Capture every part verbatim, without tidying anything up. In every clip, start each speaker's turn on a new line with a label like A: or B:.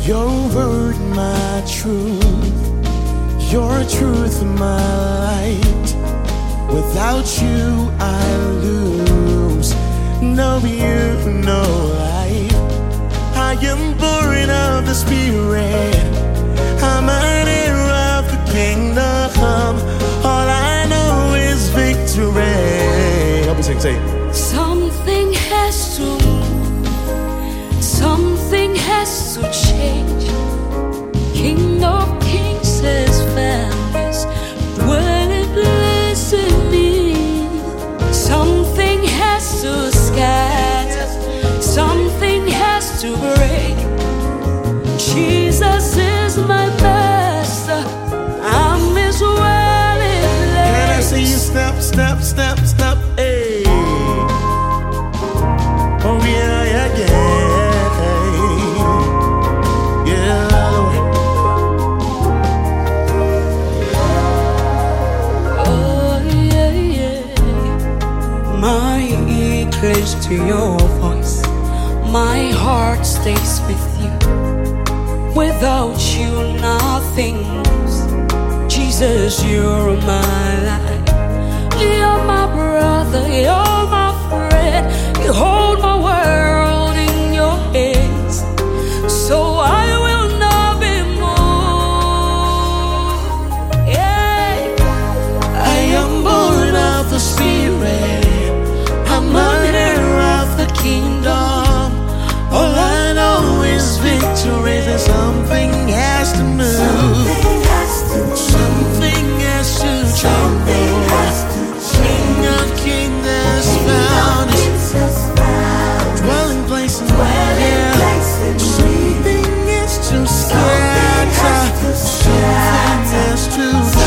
A: Your word, my truth. Your truth, my light. Without you, I lose. No you, no life. I am born of the Spirit. I'm an heir of the kingdom. All I know is victory. Help me sing, say.
B: Something has to move. Something has to change. King of Kings has found his dwelling place in me. Something has to scatter. Something has to break. Jesus is my master. I'm his dwelling place.
A: Can I see you step, step, step, step, hey. Oh yeah, yeah, yeah. Yeah, Lord.
B: Oh yeah, yeah. My ear clings to your voice. My heart stays with you. Without you, nothing moves. Jesus, you're my life. You're my brother, you're my friend. You hold my world in your hands. So I will not be moved. Yeah.
A: I am born of the Spirit. I'm an heir of the kingdom. All I know is victory. That something has to move. Something has to change. King of Kings has found his dwelling place in my heart. Something has to scatter. Something has to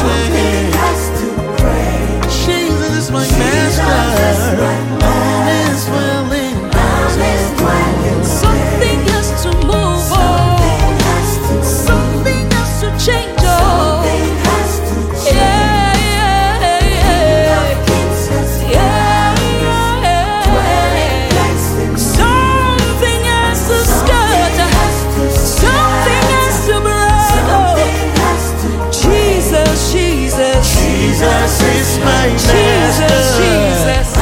A: change. Jesus is my master. All is well in us.
B: Something has to move. Oh. Something has to change. Oh. Yeah, yeah, yeah. Yeah, yeah. Something has to scatter. Something has to break. Oh. Jesus, Jesus,
A: Jesus is my
B: Jesus,
A: master.
B: Jesus.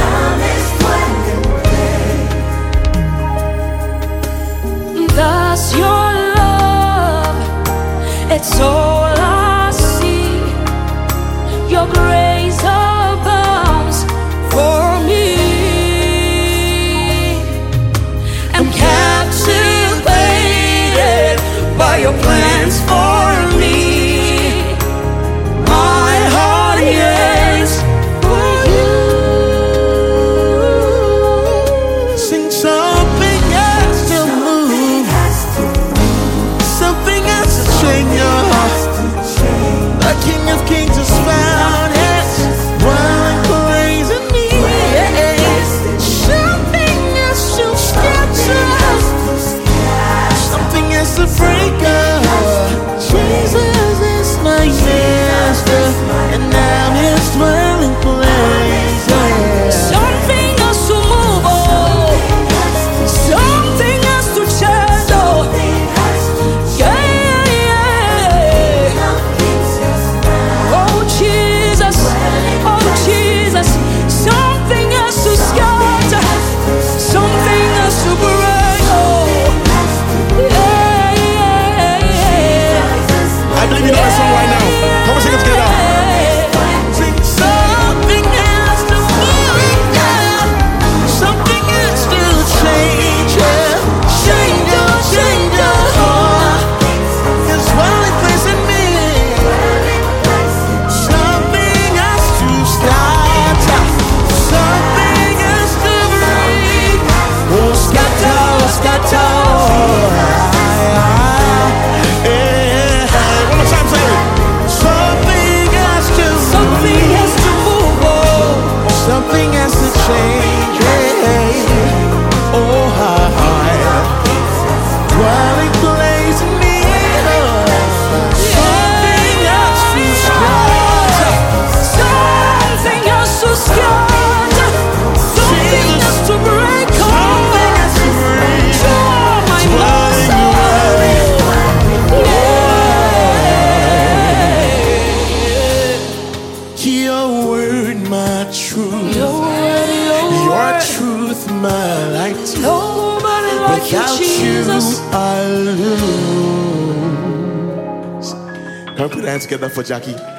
B: That's your love. It's all I see. Your grace abounds for me. I'm captivated by your plans for me. My heart yearns for you.
A: Sing something has to move. Something has to change your heart. The King of Kings has found it. One place in me. Something has to scatter. Something has to break up. I lose. Can we put our hands together for Jackie?